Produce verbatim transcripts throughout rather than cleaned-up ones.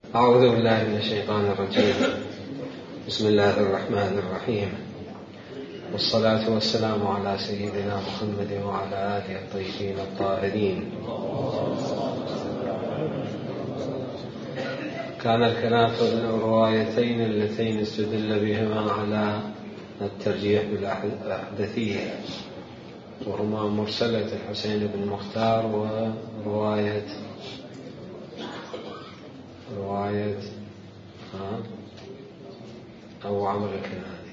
أعوذ بالله من الشيطان الرجيم. بسم الله الرحمن الرحيم، والصلاة والسلام على سيدنا محمد وعلى آله الطيبين الطاهرين. كان الكلام في الروايتين اللتين استدل بهما على الترجيح بالأحدثية، وهما مرسلة الحسين بن مختار ورواية رواية أبو عمرو الكناني.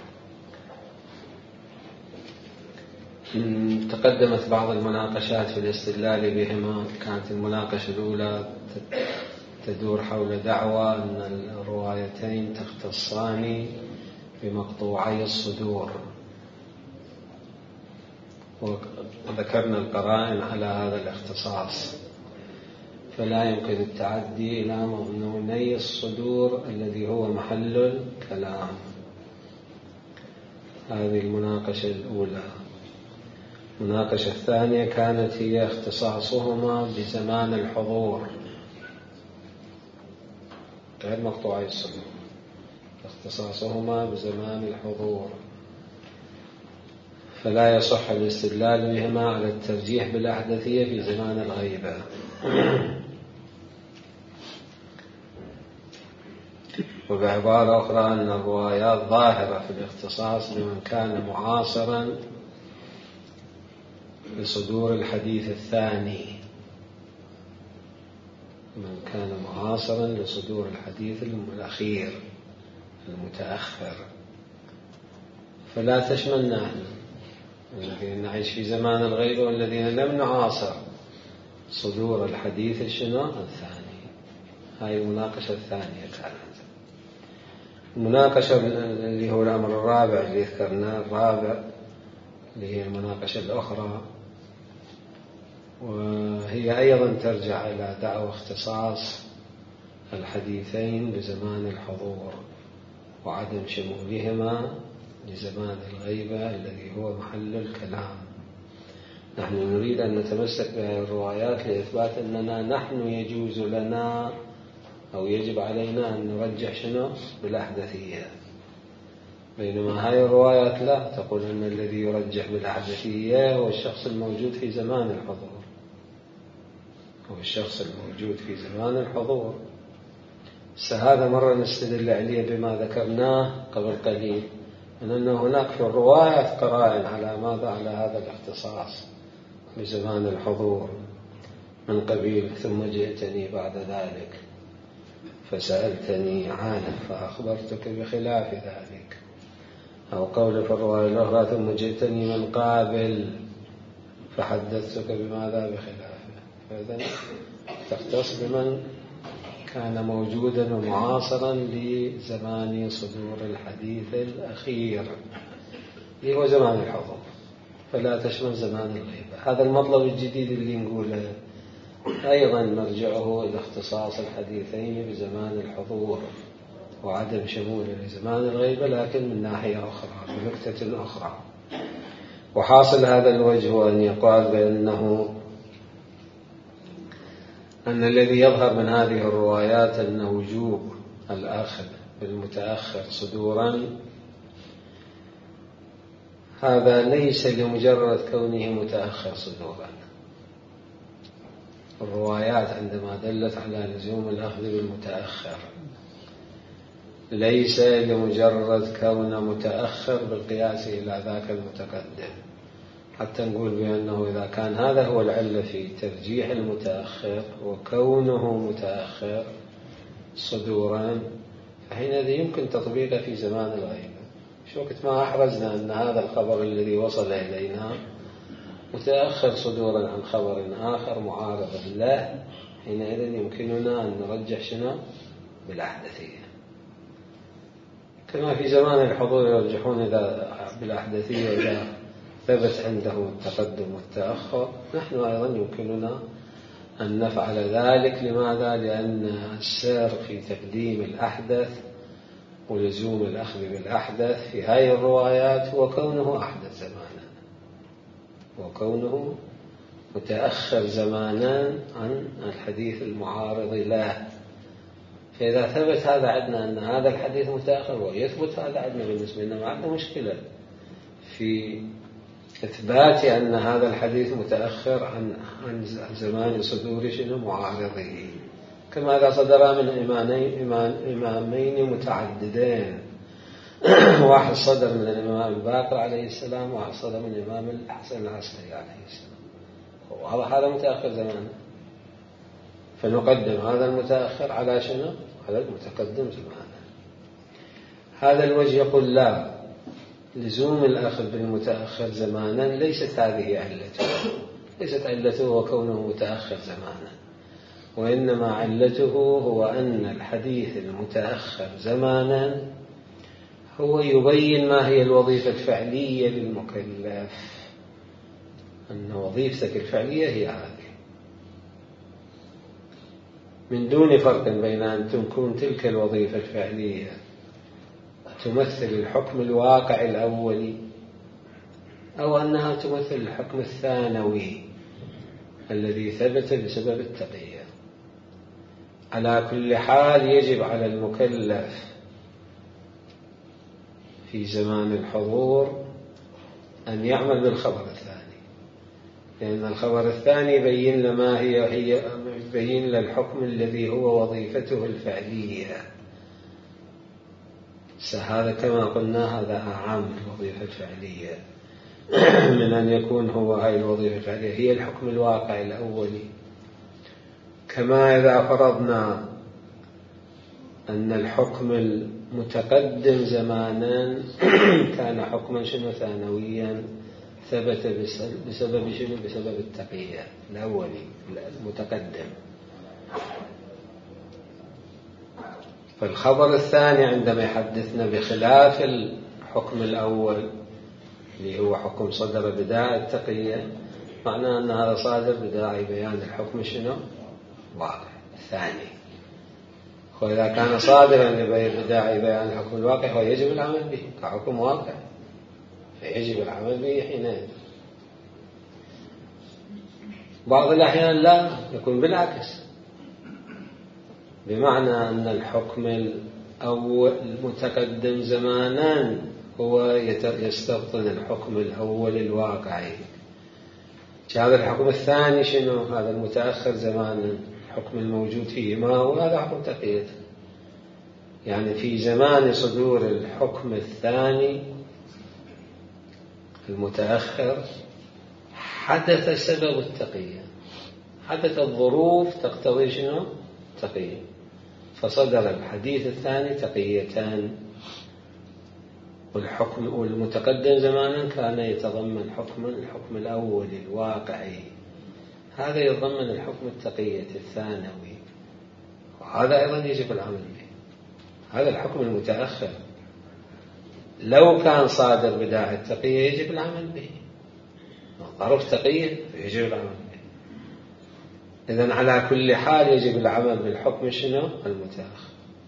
تقدمت بعض المناقشات في الاستدلال بهما. كانت المناقشة الأولى تدور حول دعوى أن الروايتين تختصان بمقطوعي الصدور، وذكرنا القرائن على هذا الاختصاص، فلا يمكن التعدي إلى مظنوني الصدور الذي هو محل الكلام. هذه المناقشة الأولى. المناقشة الثانية كانت هي اختصاصهما بزمان الحضور غير مقطوعي الصدور، اختصاصهما بزمان الحضور، فلا يصح الاستدلال بهما على الترجيح بالأحدثية في زمان الغيبة. وبعبارة أخرى أن الروايات ظاهرة في الاختصاص لمن كان معاصرا لصدور الحديث الثاني، من كان معاصرا لصدور الحديث الأخير المتأخر، فلا تشملنا نحن الذين نعيش في زمان الغيبة والذين لم نعاصر صدور الحديث الشنو الثاني. هاي المناقشة الثانية كانت. المناقشة اللي هو الأمر الرابع اللي ذكرناه، الرابع اللي هي المناقشة الأخرى، وهي أيضا ترجع إلى دعوى اختصاص الحديثين بزمان الحضور وعدم شمولهما لزمان الغيبة الذي هو محل الكلام. نحن نريد أن نتمسك بهذه الروايات لإثبات أننا نحن يجوز لنا أو يجب علينا أن نرجح شنو بالأحدثية، بينما هذه الروايات لا تقول أن الذي يرجح بالأحدثية هو الشخص الموجود في زمان الحضور، هو الشخص الموجود في زمان الحضور. هذا مرة نستدل عليه بما ذكرناه قبل قليل، أن هناك في الروايات قرائن على ماذا؟ على هذا الاختصاص بزمان الحضور، من قبيل ثم جئتني بعد ذلك فسألتني عنه فأخبرتك بخلاف ذلك، أو قول في الرواية الأخرى ثم جئتني من قابل فحدثتك بماذا؟ بخلافه. فإذا تختص بمن كان موجودا ومعاصرا لزمان صدور الحديث الأخير اللي هو زمان الحضور، فلا تشمل زمان الغيبة. هذا المطلب الجديد اللي نقوله أيضا مرجعه إلى اختصاص الحديثين بزمان الحضور وعدم شموله لزمان الغيبة، لكن من ناحية أخرى، بنكتة أخرى. وحاصل هذا الوجه هو أن يقال بأنه أن الذي يظهر من هذه الروايات أن وجوب الأخذ بالمتأخر صدورا هذا ليس لمجرد كونه متأخر صدورا. الروايات عندما دلت على لزوم الأخذ بالمتأخر ليس لمجرد كونه متأخر بالقياس إلى ذاك المتقدم، حتى نقول بأنه إذا كان هذا هو العلة في ترجيح المتأخر وكونه متأخر صدورا، فحينئذ يمكن تطبيقه في زمان الغيبة. شو وقت ما أحرزنا أن هذا الخبر الذي وصل إلينا متأخر صدورا عن خبر آخر معارض له، حينئذ يمكننا أن نرجح شنو بالأحدثية. كما في زمان الحضور يرجحون إذا بالأحدثية إذا ثبت عندهم التقدم والتأخر، نحن أيضا يمكننا أن نفعل ذلك. لماذا؟ لأن السير في تقديم الأحدث ولزوم الأخذ بالأحدث في هذه الروايات هو كونه أحدث زمانا وكونه متأخر زمانا عن الحديث المعارض له. فإذا ثبت هذا عندنا أن هذا الحديث متأخر ويثبت هذا عندنا بالنسبة لنا، ما عندنا مشكلة في إثبات أن هذا الحديث متأخر عن عن زمان صدور شنو معارضه، كما إذا صدر من إمامين إمامين متعددين، واحد صدر من الإمام الباقر عليه السلام، واحد صدر من الإمام الحسن العسكري عليه السلام، وهذا هذا متأخر زمانه، فنقدم هذا المتأخر على شنو؟ على المتقدم زمانه. هذا الوجه يقول لا، لزوم الأخذ بالمتأخر زمانا ليست هذه علته، ليست علته وكونه متأخر زمانا، وإنما علته هو أن الحديث المتأخر زمانا هو يبين ما هي الوظيفة الفعلية للمكلف، أن وظيفتك الفعلية هي هذه، من دون فرق بين أن تكون تلك الوظيفة الفعلية تمثل الحكم الواقع الأولي أو أنها تمثل الحكم الثانوي الذي ثبت بسبب التقية. على كل حال يجب على المكلف في زمان الحضور أن يعمل بالخبر الثاني، لأن الخبر الثاني يبين لما هي هي يبين للحكم الذي هو وظيفته الفعلية. هذا كما قلنا هذا أعم الوظيفة الفعلية من أن يكون هو هاي الوظيفة الفعلية هي الحكم الواقع الأولي. كما إذا فرضنا أن الحكم المتقدم زمانا كان حكما شنو ثانويا ثبت بسبب شنو؟ بسبب التقية الأولي المتقدم. فالخبر الثاني عندما يحدثنا بخلاف الحكم الأول اللي هو حكم صدر بداعي التقية، معناه أن هذا صادر بداعي بيان الحكم شنو؟ واقع الثاني. وإذا كان صادرا بداعي بيان الحكم الواقع هو يجب العمل به كحكم واقع، فيجب العمل به حينئذ. بعض الأحيان لا، يكون بالعكس، بمعنى أن الحكم الأول المتقدم زمانا هو يستبطن الحكم الأول الواقعي. هذا الحكم الثاني شنو؟ هذا المتأخر زمانا الحكم الموجود فيه ما هو؟ هذا حكم تقية. يعني في زمان صدور الحكم الثاني المتأخر حدث سبب التقية، حدثت ظروف تقتضي شنو؟ تقية، فصدر الحديث الثاني تقيتان، والحكم والمتقدم زمانا كان يتضمن حكم الحكم الأول الواقعي، هذا يتضمن الحكم التقية الثانوي، وهذا أيضا يجب العمل به. هذا الحكم المتأخر لو كان صادر بداعي التقية يجب العمل به، ظرف تقية يجب العمل به. إذن على كل حال يجب العمل بالحكم شنو؟ المتأخر،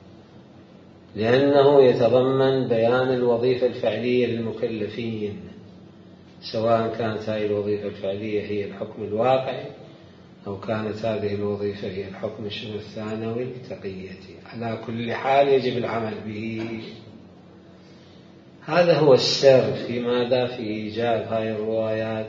لأنه يتضمن بيان الوظيفة الفعلية للمكلفين، سواء كانت هذه الوظيفة الفعلية هي الحكم الواقعي أو كانت هذه الوظيفة هي الحكم شنو؟ الثانوي التقيتي. على كل حال يجب العمل به. هذا هو السر في ماذا؟ في إيجاب هاي الروايات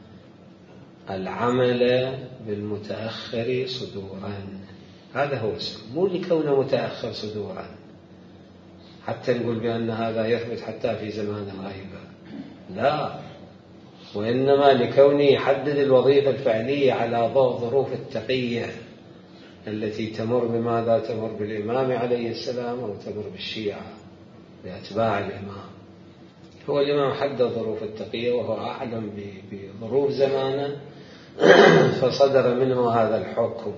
العمل بالمتأخر صدورا. هذا هو السر، مو لكونه متأخر صدورا حتى نقول بأن هذا يثبت حتى في زمان الغيبة، لا، وإنما لكونه يحدد الوظيفة الفعلية على ضوء ظروف التقية التي تمر بماذا؟ تمر بالإمام عليه السلام أو تمر بالشيعة بأتباع الإمام. هو الإمام حدد ظروف التقية وهو أعلم بظروف زمانه فصدر منه هذا الحكم.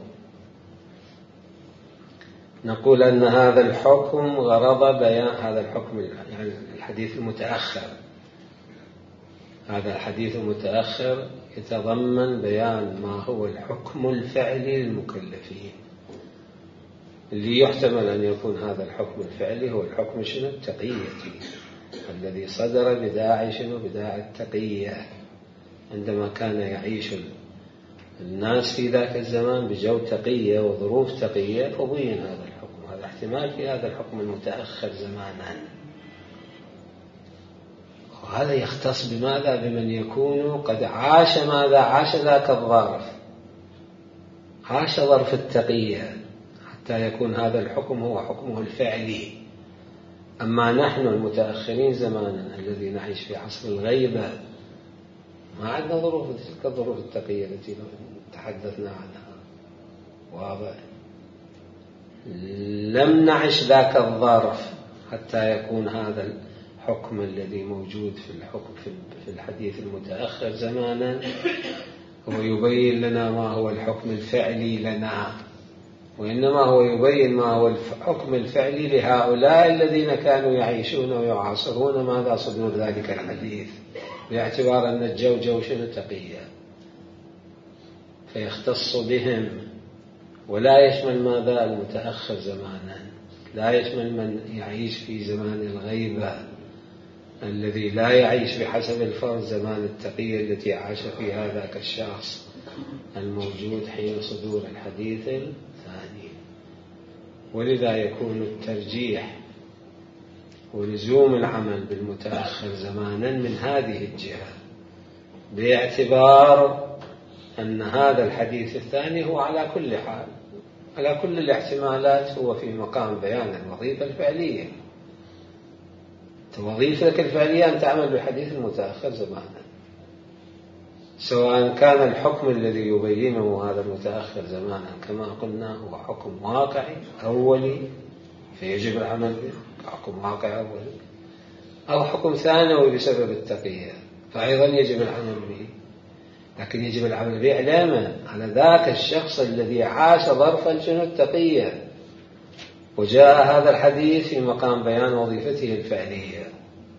نقول أن هذا الحكم غرض بيان هذا الحكم، يعني الحديث المتأخر، هذا الحديث المتأخر يتضمن بيان ما هو الحكم الفعلي للمكلفين، اللي يحتمل أن يكون هذا الحكم الفعلي هو الحكم شنو؟ التقيتي الذي صدر بداعي شنو؟ بداعي التقية، عندما كان يعيش الناس في ذاك الزمان بجو تقية وظروف تقية فبين هذا الحكم. هذا احتمال في هذا الحكم المتأخر زمانا. وهذا يختص بماذا؟ بمن يكون قد عاش ماذا؟ عاش ذاك الظرف، عاش ظرف التقية حتى يكون هذا الحكم هو حكمه الفعلي. أما نحن المتأخرين زمانا الذي نعيش في عصر الغيبة ما عندنا ظروف تلك الظروف التقية التي تحدثنا عنها، واضح؟ لم نعش ذاك الظرف حتى يكون هذا الحكم الذي موجود في الحكم في الحديث المتأخر زمانا هو يبين لنا ما هو الحكم الفعلي لنا، وإنما هو يبين ما هو الحكم الفعلي لهؤلاء الذين كانوا يعيشون ويعاصرون ماذا؟ صدور ذلك الحديث، باعتبار أن الجو جوش تقية، فيختص بهم ولا يشمل ماذا؟ المتأخر زمانا، لا يشمل من يعيش في زمان الغيبة الذي لا يعيش بحسب الفرض زمان التقية التي عاش فيها ذاك الشخص الموجود حين صدور الحديث الثاني. ولذا يكون الترجيح ولزوم العمل بالمتأخر زمانا من هذه الجهة، باعتبار أن هذا الحديث الثاني هو على كل حال على كل الاحتمالات هو في مقام بيان الوظيفة الفعلية. وظيفتك الفعلية أن تعمل بالحديث المتأخر زمانا، سواء كان الحكم الذي يبينه هذا المتأخر زمانا كما قلنا هو حكم واقعي أولي فيجب العمل به حكم واقعي أولي، أو حكم ثانوي بسبب التقية فأيضا يجب العمل به، لكن يجب العمل به علما على ذاك الشخص الذي عاش ظرفا شنو التقية، وجاء هذا الحديث في مقام بيان وظيفته الفعلية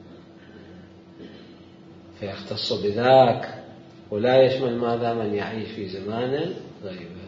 فيختص بذاك ولا يشمل ماذا؟ من يعيش في زمان غيبة.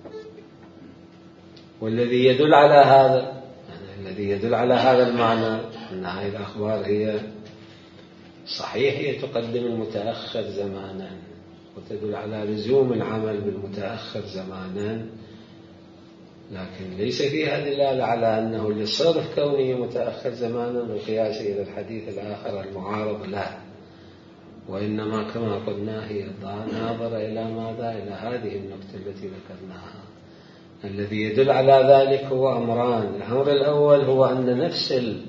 والذي يدل على هذا يعني الذي يدل على هذا المعنى أن هذه الأخبار هي صحيح هي تقدم المتأخر زمانا وتدل على لزوم العمل بالمتأخر زمانا، لكن ليس فيها دلالة على أنه لصرف كونه متأخر زمانا بالقياس إلى الحديث الآخر المعارض له، وإنما كما قلنا هي ناظرة إلى ماذا؟ إلى هذه النقطة التي ذكرناها. الذي يدل على ذلك هو أمران. الأمر الأول هو أن نفس ال...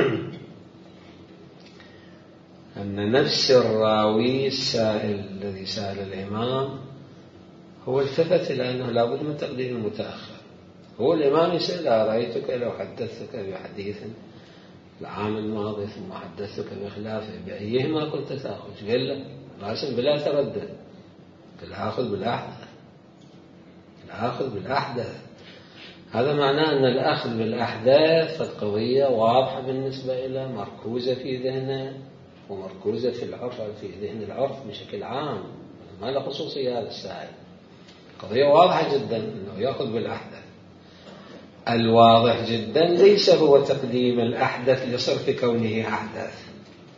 أن نفس الراوي السائل الذي سأل الإمام هو التفت إلى أنه لابد من تقديم المتأخر. هو الإمام يسأل رأيتك لو حدثتك بحديث العام الماضي ثم حدثتك بخلافه بأيهما كنت تأخذ؟ قال له راسم بلا تردد، الآخذ بالأحدث، الآخذ بالأحدث. هذا معناه أن الأخذ بالأحداث القضية واضحة بالنسبة إلى مركوزة في ذهنه ومركوزة في العرف في ذهن العرف بشكل عام، ما له خصوصية هذا السائل. قضية واضحة جدا أنه يأخذ بالأحدث. الواضح جدا ليس هو تقديم الأحدث لصرف كونه أحدث،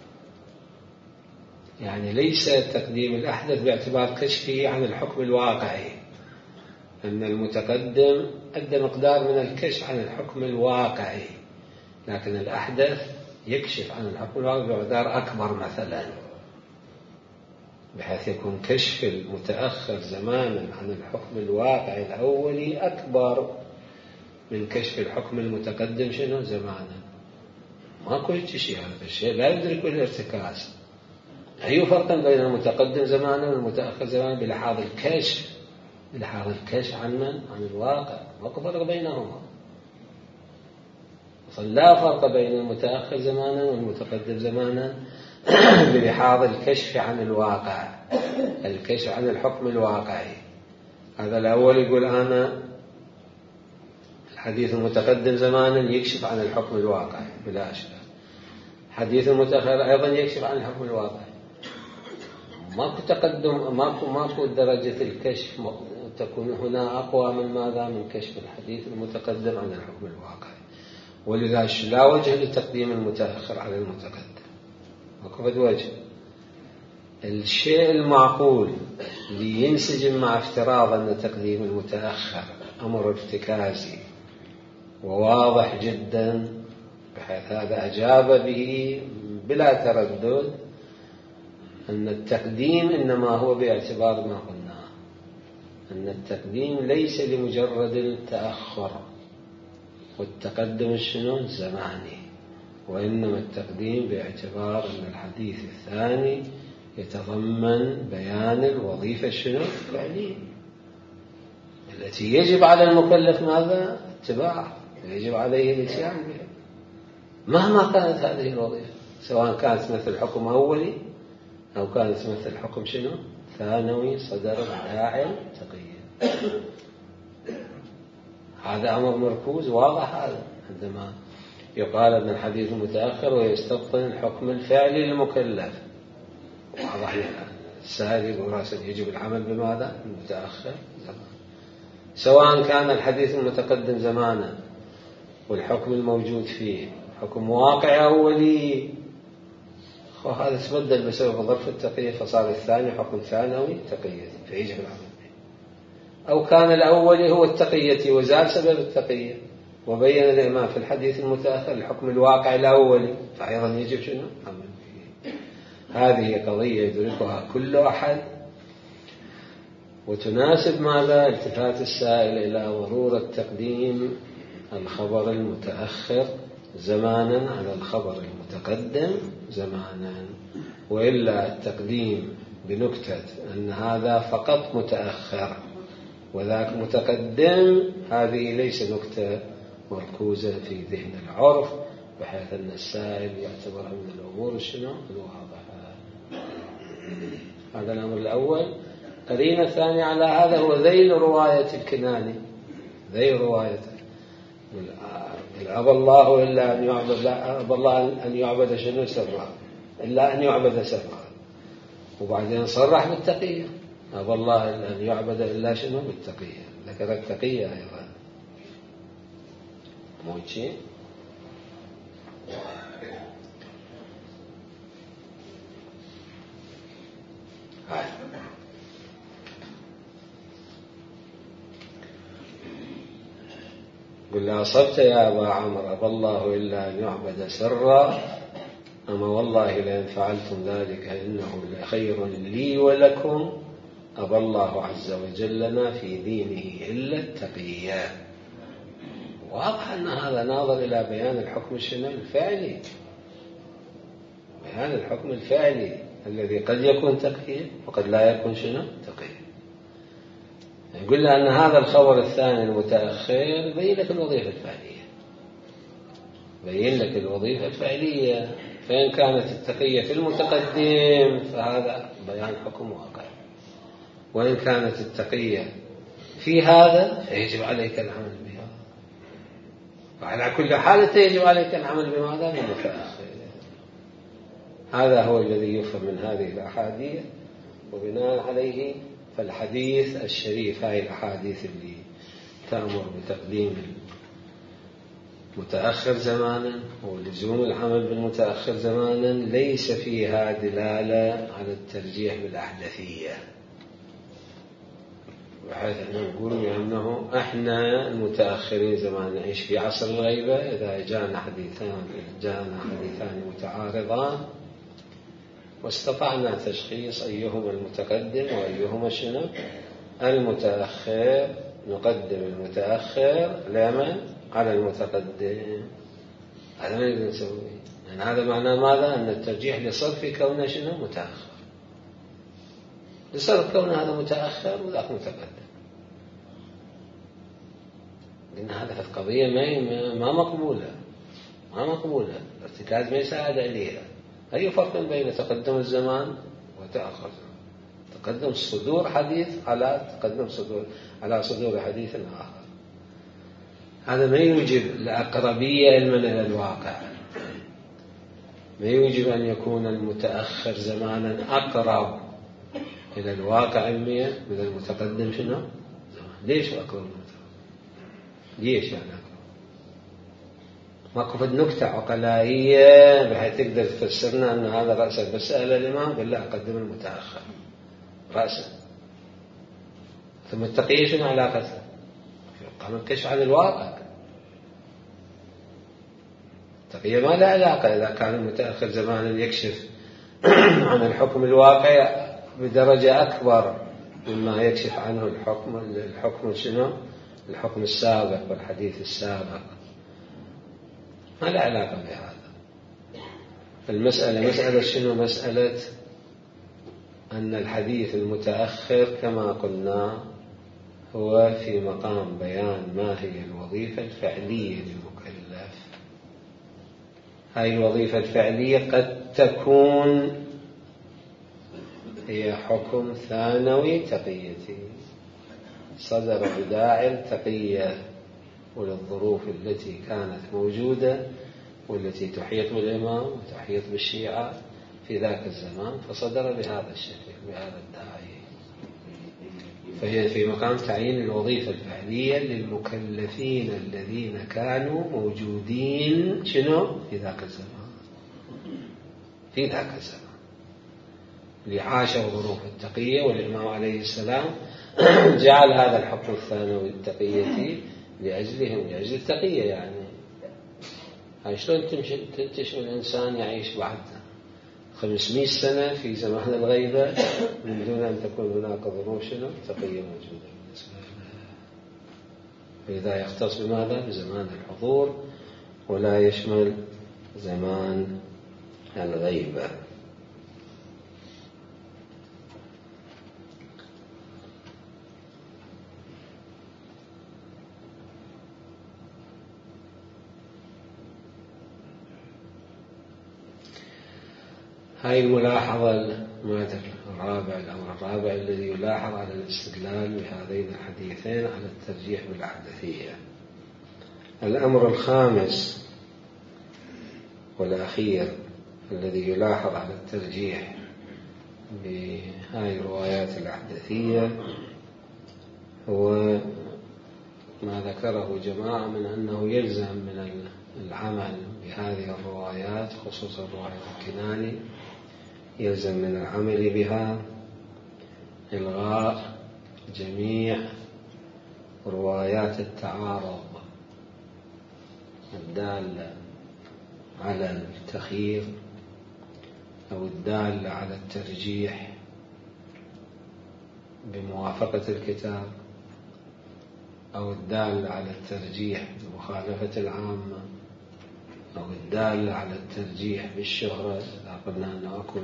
يعني ليس تقديم الأحدث باعتبار كشفه عن الحكم الواقعي، أن المتقدم أدى مقدار من الكشف عن الحكم الواقعي، لكن الأحدث يكشف عن الحكم الواقعي بمقدار أكبر مثلا، بحيث يكون كشف المتأخر زمانا عن الحكم الواقعي الأولي أكبر من كشف الحكم المتقدم شنو زمانا. ما كل شيء هذا الشيء لا يدرك الارتكاز. أي فرق بين المتقدم زمانا والمتأخر زمانا بلحاظ الكشف، بلحاظ الكشف عن من؟ عن الواقع. ما فرق بينهما. لا فرق بين المتأخر زمانا والمتقدم زمانا بلحاظ الكشف عن الواقع، الكشف عن الحكم الواقعي. هذا الأول يقول أنا الحديث المتقدم زمانا يكشف عن الحكم الواقعي بلا شك، حديث المتأخر أيضا يكشف عن الحكم الواقعي. ماكو تقدم، ماكو ماكو درجة الكشف تكون هنا أقوى من ماذا؟ من كشف الحديث المتقدم عن الحكم الواقعي. ولذا لا وجه لتقديم المتأخر على المتقدم، ماكو بد وجه. الشيء المعقول لينسجم مع افتراض أن تقديم المتأخر أمر ارتكازي وواضح جدا، بحيث هذا أجاب به بلا تردد أن التقديم إنما هو باعتبار ما قلناه، أن التقديم ليس لمجرد التأخر، والتقدم شنو الزماني، وإنما التقديم باعتبار أن الحديث الثاني يتضمن بيان الوظيفة شنو الفعلية التي يجب على المكلف ماذا اتباعها، يجب عليه الاتيان بها مهما كانت هذه الوظيفة، سواء كانت مثل حكم أولي أو كانت مثل حكم شنو ثانوي صدر داعي تقية. هذا أمر مركوز واضح. هذا عندما يقال أن الحديث متأخر ويستبطن الحكم الفعلي للمكلف، واضح السائل يقول راسا يجب العمل بماذا المتأخر زمان، سواء كان الحديث المتقدم زمانا والحكم الموجود فيه حكم واقع أولي، وهذا تبدل بسبب ظرف التقية فصار الثاني حكم ثانوي تقية فيجب العمل به، أو كان الأول هو التقية وزال سبب التقية وبين الإمام في الحديث المتأخر الحكم الواقع الأولي فأيضا يجب شنو العمل به. هذه قضية يدركها كل أحد، وتناسب ماذا التفات السائل إلى ضرورة تقديم الخبر المتأخر زمانا على الخبر المتقدم زمانا، وإلا التقديم بنكتة أن هذا فقط متأخر وذاك متقدم، هذه ليس نكتة مركوزة في ذهن العرف، بحيث أن السائل يعتبرها من الأمور شنو الواضحة. هذا الأمر الأول. قرينة ثانية على هذا هو ذيل رواية الكناني، ذيل روايته أبى الله إلا أن يعبد، لا أبى الله أن يعبد شنو سرا إلا أن يعبد سرا، وبعدين صرح بالتقية أبى الله إلا أن يعبد إلا شنو بالتقية، ذكر التقية أيضا موجه. قل لا أصبت يا أبا عمرو أبى الله إلا أن يعبد سرا، أما والله لئن فعلتم ذلك إنه لخير لي ولكم، أبى الله عز وجل لنا في دينه إلا التقية. واضح أن هذا ناظر إلى بيان الحكم الشنو الفعلي، بيان الحكم الفعلي الذي قد يكون تقية وقد لا يكون شنو تقية. يقول أن هذا الخبر الثاني المتأخر بين لك الوظيفة الفعلية، بين لك الوظيفة الفعلية، فإن كانت التقية في المتقدم فهذا بيان حكم واقع، وإن كانت التقية في هذا فيجب عليك العمل بها، وعلى كل حال يجب عليك العمل بماذا بالمتأخر. هذا هو الذي يفهم من هذه الأحاديث، وبناء عليه فالحديث الشريف، هاي الأحاديث اللي تأمر بتقديم المتأخر زمانا ولزوم العمل بالمتأخر زمانا، ليس فيها دلالة على الترجيح بالأحدثية، بحيث أنه نقول بأنه إحنا المتأخرين زمان نعيش في عصر الغيبة، إذا جاءنا حديثان جاءنا حديثان متعارضان واستطعنا تشخيص أيهما المتقدم وأيهما شنو المتأخر، نقدم المتأخر لمن على المتقدم. هذا ما نقدر نسويه، يعني هذا معناه ماذا؟ أن الترجيح لصرف كونه شنو متأخر، لصرف كونه هذا متأخر وذاك متقدم، لأن هذا القضية ما ما مقبولة، ما مقبولة، الارتكاز ما يساعد عليها. أي فرق بين تقدم الزمان وتأخر الزمان؟ تقدم صدور حديث على تقدم صدور على صدور حديث آخر، هذا ما يوجب الأقربية علما إلى الواقع، ما يوجب أن يكون المتأخر زمانا أقرب إلى الواقع علميا من المتقدم شنو زمان. ليش أقرب المتقدم؟ ليش يعني أقرب؟ ماكو فد نكتة عقلائية بحيث تقدر تفسرنا أن هذا رأسا، بس سأل الإمام قال لا أقدم المتأخر رأسا، ثم التقية شنو علاقتها؟ قام الكشف عن الواقع، التقية ما لها علاقة. إذا كان المتأخر زمانا يكشف عن الحكم الواقع بدرجة أكبر مما يكشف عنه الحكم الحكم شنو؟ الحكم السابق والحديث السابق، ما لها علاقة بهذا. المسألة مسألة شنو؟ مسألة أن الحديث المتأخر كما قلنا هو في مقام بيان ما هي الوظيفة الفعلية للمكلف. هذه الوظيفة الفعلية قد تكون هي حكم ثانوي تقيتي صدر بداعي التقية وللظروف التي كانت موجودة والتي تحيط بالإمام وتحيط بالشيعة في ذاك الزمان، فصدر بهذا الشكل بهذا الداعي. فهي في مقام تعيين الوظيفة الفعلية للمكلفين الذين كانوا موجودين شنو؟ في ذاك الزمان في ذاك الزمان اللي عاشوا ظروف التقية. والإمام عليه السلام جعل هذا الحكم الثانوي التقية لأجلهم، لأجل التقية. يعني هاي شلون تنتشر الإنسان يعيش بعد خمسمائة سنة في زمان الغيبة من دون أن تكون هناك ظروف شنو؟ تقية موجودة بالنسبة له. فإذا يختص بماذا؟ بزمان الحضور ولا يشمل زمان الغيبة. هاي الملاحظة المادة الرابع الأمر الرابع الذي يلاحظ على الاستدلال بهذين الحديثين على الترجيح بالأحدثية. الأمر الخامس والأخير الذي يلاحظ على الترجيح بهاي الروايات الأحدثية هو ما ذكره جماعة من أنه يلزم من العمل بهذه الروايات، خصوصا رواية الكناني، يلزم من العمل بها إلغاء جميع روايات التعارض الدالة على التخيير أو الدالة على الترجيح بموافقة الكتاب أو الدالة على الترجيح بمخالفة العامة أو الدالة على الترجيح بالشهرة. إذا قلنا أنه أكو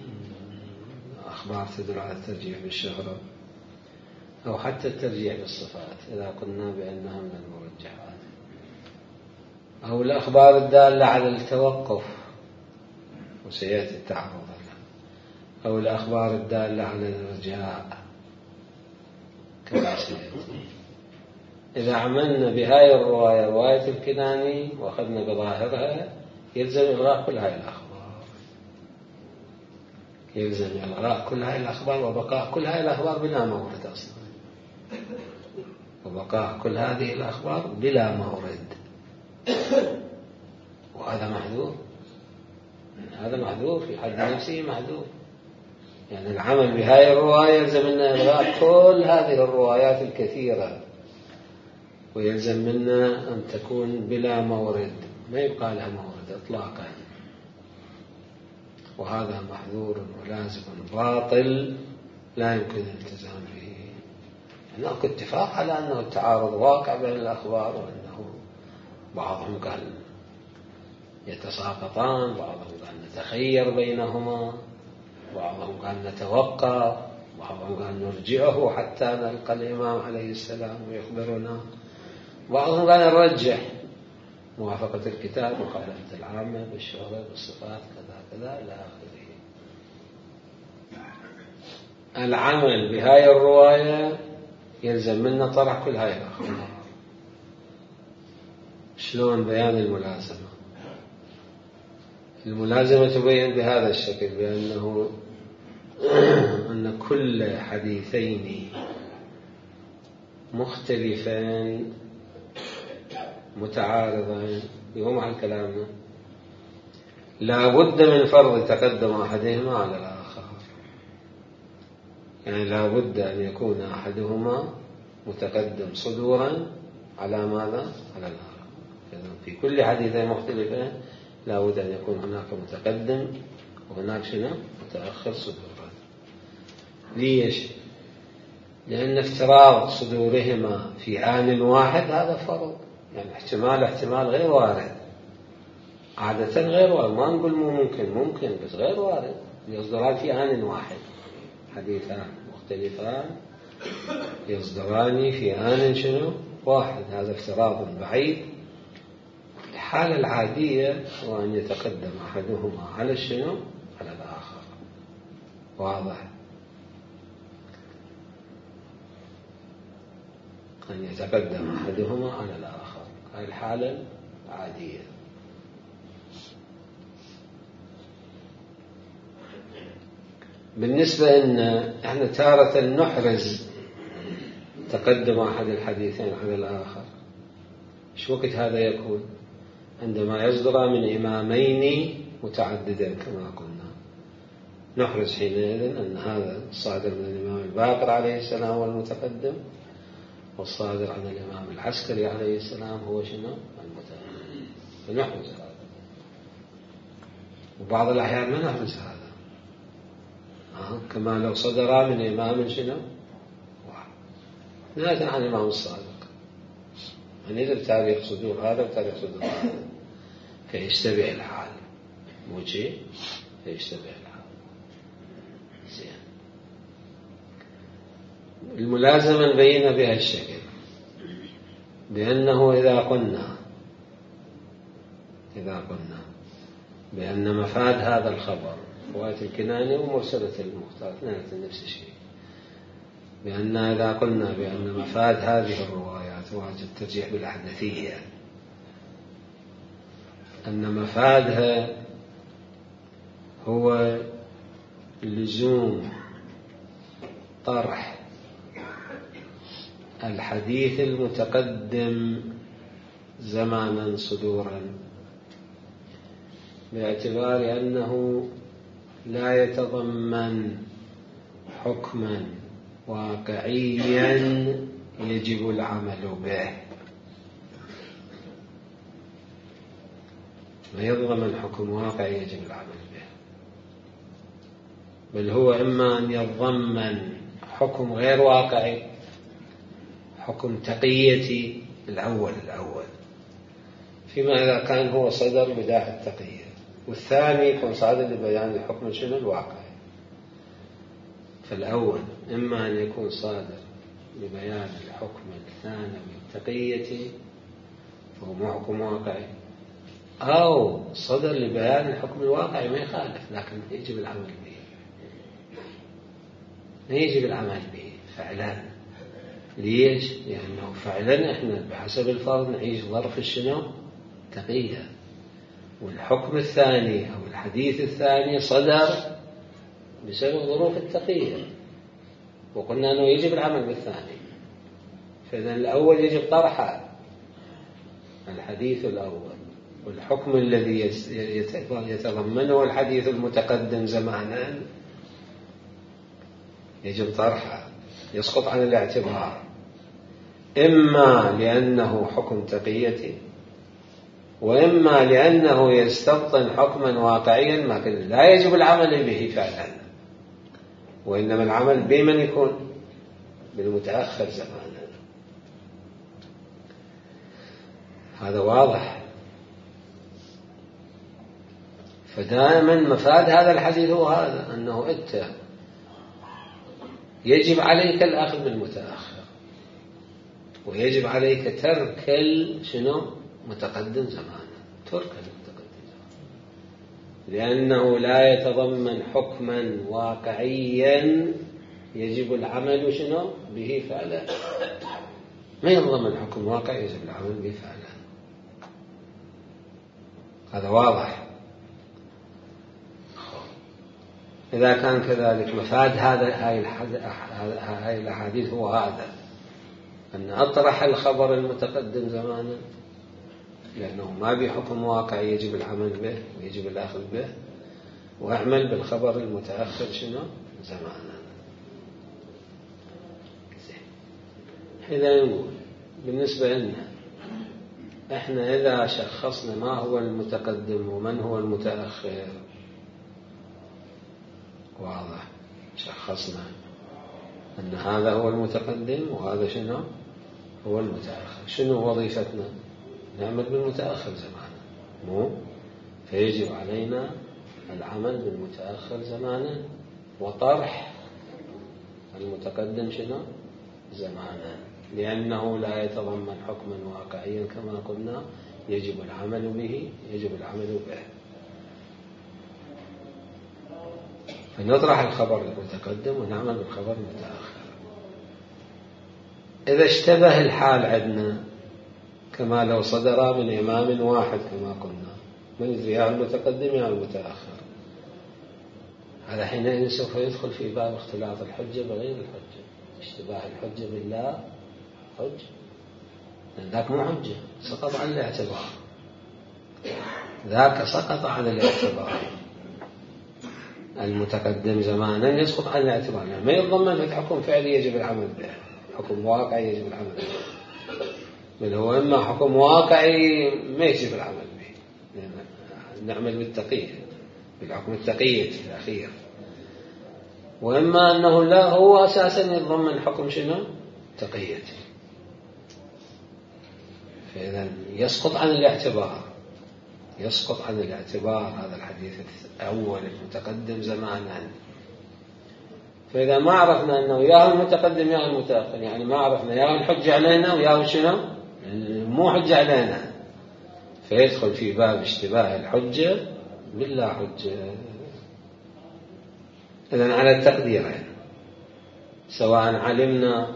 أخبار تدل على الترجيح بالشهرة، أو حتى الترجيح بالصفات إذا قلنا بأنها من المرجحات، أو الأخبار الدالة على التوقف وسيأتي التعرض لها، أو الأخبار الدالة على الإرجاء كما سيأتي. إذا عملنا بهاي الرواية رواية الكناني وأخذنا بظاهرها يلزم إلغاء كل هاي الأخبار، يلزم إلغاء كل هاي الأخبار وبقاء كل هاي الأخبار بلا مورد أصلا، وبقاء كل هذه الأخبار بلا مورد. وهذا محذور، هذا محذور في حد نفسه محذور. يعني العمل بهاي الرواية يلزم منا إلغاء كل هذه الروايات الكثيرة، ويلزم منا أن تكون بلا مورد، ما يبقى لها مورد إطلاقا. وهذا محذور ولازم باطل لا يمكن الالتزام به. يعني أكو اتفاق على أنه التعارض واقع بين الأخبار، وأنه بعضهم قال يتساقطان، بعضهم قال نتخير بينهما، بعضهم قال نتوقف، بعضهم قال نرجعه حتى نلقى الإمام عليه السلام ويخبرنا، بعضهم قال نرجح موافقة الكتاب ومخالفة العامة بالشهرة بالصفات كذا كذا إلى آخره. العمل بهاي الرواية يلزم منا طرح كل هاي الأخبار. شلون؟ بيان الملازمة. الملازمة تبين بهذا الشكل، بأنه أن كل حديثين مختلفين متعارضين يوم على كلامنا لا بد من فرض تقدم أحدهما على الآخر. يعني لا بد أن يكون أحدهما متقدم صدورا على ماذا؟ على الآخر. في كل حديثين مختلفين لا بد أن يكون هناك متقدم وهناك شنو متأخر صدورا. ليش؟ لأن افتراض صدورهما في آن واحد هذا فرض، يعني احتمال احتمال غير وارد، عادة غير وارد، ما نقول مو ممكن، ممكن بس غير وارد يصدران في آن واحد، حديثان مختلفان يصدران في آن شنو واحد، هذا افتراض بعيد. الحالة العادية هو أن يتقدم أحدهما على الشنو على الآخر. واضح؟ أن يتقدم أحدهما على الآخر، هذه الحالة العادية. بالنسبة أن احنا تارة نحرز تقدم أحد الحديثين على الآخر، ايش وقت هذا يكون؟ عندما يصدر من إمامين متعددين كما قلنا، نحرز حينئذ أن هذا الصادر من الإمام الباقر عليه السلام هو المتقدم، والصادر عن الإمام العسكري عليه السلام هو شنو المتأخر، فنحرز هذا. وبعض الأحيان ما نحرز هذا، آه. كما لو صدر من إمام شنو واحد، نهاية عن الإمام الصادق، نجد تاريخ صدور هذا وتاريخ صدور هذا، فيشتبه الحال، مو شيء فيشتبه الحال. زين، الملازمة نبين بها الشكل، بأنه إذا قلنا إذا قلنا بأن مفاد هذا الخبر رواية الكناني ومرسلة المختار اثنين نفس الشيء، بأن إذا قلنا بأن مفاد هذه الروايات واجب الترجيح بالأحدثية، أن مفادها هو لزوم طرح الحديث المتقدم زمانا صدورا، باعتبار أنه لا يتضمن حكما واقعيا يجب العمل به، ما يتضمن حكم واقعي يجب العمل به، بل هو إما أن يتضمن حكم غير واقعي، حكم تقيتي الأول الأول فيما إذا كان هو صدر بداية التقية، والثاني يكون صادر لبيان الحكم شنو الواقعي. فالأول إما أن يكون صادر لبيان الحكم الثانوي التقية فهو مو حكم واقعي، أو صدر لبيان الحكم الواقعي ما يخالف لكن يجب العمل به، ما يجب العمل به فعلا. ليش؟ لأنه فعلا إحنا بحسب الفرض نعيش ظرف الشنو تقية، والحكم الثاني أو الحديث الثاني صدر بسبب ظروف التقية، وقلنا أنه يجب العمل بالثاني، فإذا الأول يجب طرح الحديث الأول، والحكم الذي يتضمنه الحديث المتقدم زمانا يجب طرحه، يسقط عن الاعتبار، إما لأنه حكم تقية وإما لأنه يستبطن حكما واقعيا ما كان لا يجب العمل به فعلا، وإنما العمل بمن يكون بالمتأخر زمانا. هذا واضح. فدائما مفاد هذا الحديث هو هذا، أنه أنت يجب عليك الأخذ بالمتأخر، ويجب عليك ترك شنو متقدم زمانا، ترك المتقدم زمانا، لأنه لا يتضمن حكما واقعيا يجب العمل شنو به فعلا، ما يتضمن حكم واقعي يجب العمل به فعلا. هذا واضح. إذا كان كذلك مفاد هذا هاي الأحاديث هو هذا، أن أطرح الخبر المتقدم زمانا لأنه ما بحكم واقع يجب العمل به ويجب الأخذ به، وأعمل بالخبر المتأخر شنو زمانا. إذا نقول بالنسبة لنا إحنا إذا شخصنا ما هو المتقدم ومن هو المتأخر واضح، شخصنا أن هذا هو المتقدم وهذا شنو هو المتأخر. شنو وظيفتنا؟ نعمل بالمتأخر زمانا، مو فيجب علينا العمل بالمتأخر زمانا وطرح المتقدم شنو زمانا، لأنه لا يتضمن حكما واقعيا كما قلنا يجب العمل به يجب العمل به. فنطرح الخبر المتقدم ونعمل بالخبر المتأخر. إذا اشتبه الحال عندنا كما لو صدر من إمام واحد كما قلنا، من يدري يا المتقدم يا المتأخر، هذا حينئذ سوف يدخل في باب اختلاط الحجة بغير الحجة، اشتباه الحجة بالله حجة، لأن ذاك مو حجة، سقط عن الاعتبار، ذاك سقط عن الاعتبار. المتقدم زمانا يسقط عن الاعتبار، يعني ما يتضمن في حكم فعلي يجب العمل به، حكم واقعي يجب العمل به، بل هو إما حكم واقعي ما يجب العمل به، يعني نعمل بالتقية بالحكم التقية في الأخير، وإما أنه لا هو أساسا يتضمن حكم شنو تقية، فإذا يسقط عن الاعتبار يسقط عن الاعتبار هذا الحديث الأول المتقدم زمانا. فإذا ما عرفنا أنه يا المتقدم يا المتأخر، يعني ما عرفنا يا الحجة علينا ويا شنو مو حجة علينا، فيدخل في باب اشتباه الحجة بالله حجة. إذن على التقديرين، سواء علمنا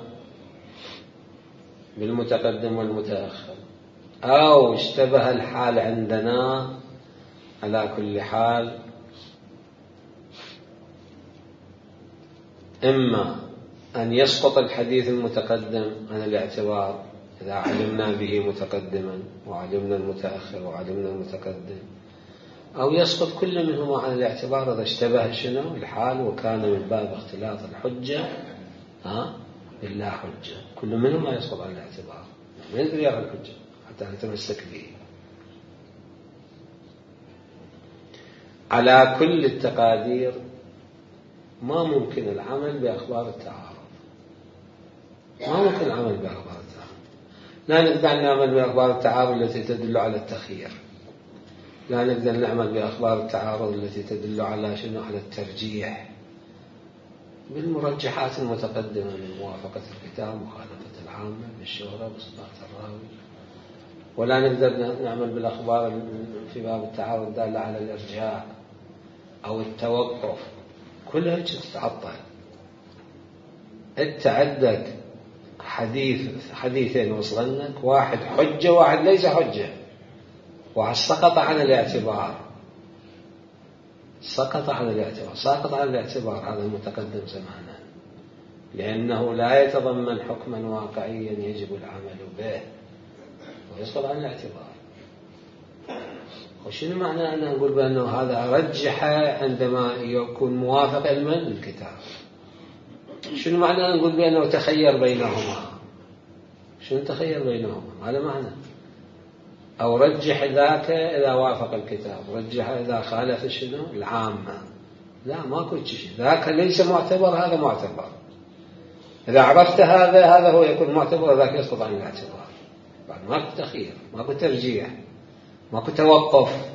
بالمتقدم والمتأخر أو اشتبه الحال عندنا، على كل حال إما أن يسقط الحديث المتقدم عن الاعتبار إذا علمنا به متقدما وعلمنا المتأخر وعلمنا المتقدم، أو يسقط كل منهما عن الاعتبار إذا اشتبه شنو الحال وكان من باب اختلاط الحجة ها بالله حجة، كل منهما يسقط عن الاعتبار، ما يدري يا الحجة حتى نتمسك به. على كل التقادير ما ممكن العمل بأخبار التعارض، ما ممكن العمل بأخبار التعارض، لا نقدر نعمل بأخبار التعارض التي تدل على التخيير، لا نقدر نعمل بأخبار التعارض التي تدل على شنو على الترجيح بالمرجحات المتقدمة من موافقة الكتاب مخالفة العامة بالشهرة بصفات الراوي، ولا نقدر نعمل بالأخبار في باب التعارض الدالة على الإرجاء أو التوقف، كلها تتعطل. أنت عندك حديث حديثين وصلنك، واحد حجة واحد ليس حجة، واحد سقط عن الاعتبار سقط عن الاعتبار سقط عن الاعتبار هذا المتقدم زمانا، لأنه لا يتضمن حكما واقعيا يجب العمل به ويسقط عن الاعتبار. وشنو معنى أن نقول بأنه هذا رجح عندما يكون موافق علما للكتاب؟ شنو معنى أن نقول بأنه تخير بينهما؟ شنو تخير بينهما؟ هذا معنى. أو رجح ذاك إذا وافق الكتاب، رجح إذا خالف شنو العامة، لا ما كنت شيء، ذاك ليس معتبر هذا معتبر. إذا عرفت هذا هذا هو يكون معتبر، ذاك يسقط عن الاعتبار. بعد ما كنت تخير، ما كنت ترجيح، ما كنت توقف،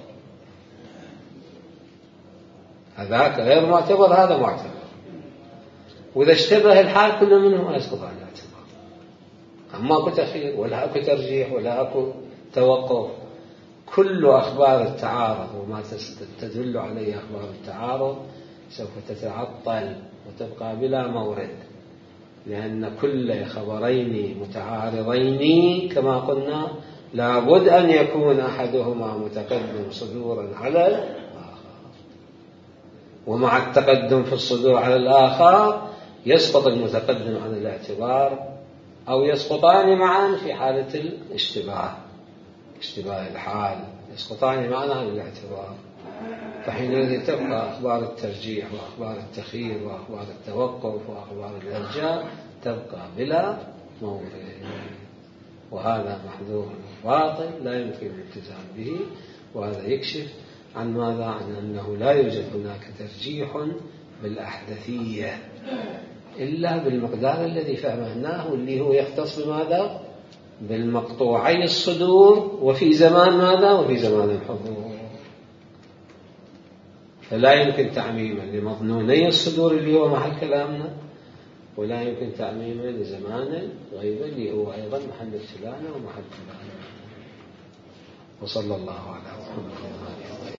هذاك غير معتبر هذا معتبر. وإذا اشتبه الحال كل منهم يسقط عن الاعتبار، أما أكو تخير ولا أكو ترجيح ولا أكو توقف. كل أخبار التعارض وما تدل عليه أخبار التعارض سوف تتعطل وتبقى بلا مورد، لأن كل خبرين متعارضين كما قلنا لابد أن يكون أحدهما متقدم صدورا على الآخر، ومع التقدم في الصدور على الآخر يسقط المتقدم عن الاعتبار، أو يسقطان معا في حالة الاشتباه اشتباه الحال، يسقطان معا عن الاعتبار. فحينئذ تبقى أخبار الترجيح وأخبار التخيير وأخبار التوقف وأخبار الإرجاء تبقى بلا مورد. وهذا محذور باطل لا يمكن الالتزام به. وهذا يكشف عن ماذا؟ عن أنه لا يوجد هناك ترجيح بالأحدثية إلا بالمقدار الذي فهمناه، واللي هو يختص بماذا؟ بالمقطوعي الصدور، وفي زمان ماذا؟ وفي زمان الحضور. فلا يمكن تعميما لمظنوني الصدور اللي هو محل كلامنا، ولا يمكن تعميما لزمان الغيبة اللي هو أيضا محل ابتلاءنا ومحل كلامنا. وصلى الله على محمد.